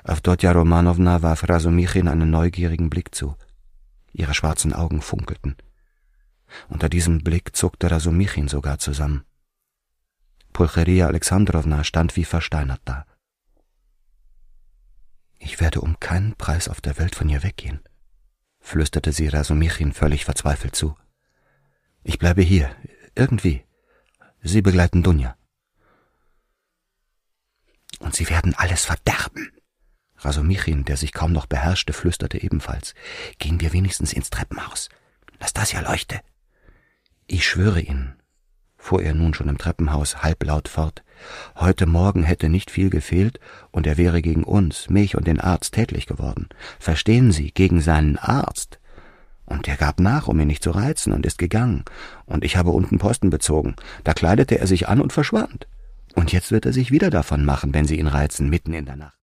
Awdotja Romanowna warf Rasumichin einen neugierigen Blick zu. Ihre schwarzen Augen funkelten. Unter diesem Blick zuckte Rasumichin sogar zusammen. Pulcheria Alexandrowna stand wie versteinert da. »Ich werde um keinen Preis auf der Welt von hier weggehen«, flüsterte sie Rasumichin völlig verzweifelt zu. »Ich bleibe hier, irgendwie. Sie begleiten Dunja.« »Und Sie werden alles verderben!« Rasumichin, der sich kaum noch beherrschte, flüsterte ebenfalls. »Gehen wir wenigstens ins Treppenhaus. Nastassja, leuchte!« »Ich schwöre Ihnen«, fuhr er nun schon im Treppenhaus halblaut fort, »heute Morgen hätte nicht viel gefehlt, und er wäre gegen uns, mich und den Arzt tätlich geworden. Verstehen Sie, gegen seinen Arzt. Und der gab nach, um ihn nicht zu reizen, und ist gegangen. Und ich habe unten Posten bezogen. Da kleidete er sich an und verschwand. Und jetzt wird er sich wieder davon machen, wenn Sie ihn reizen, mitten in der Nacht.«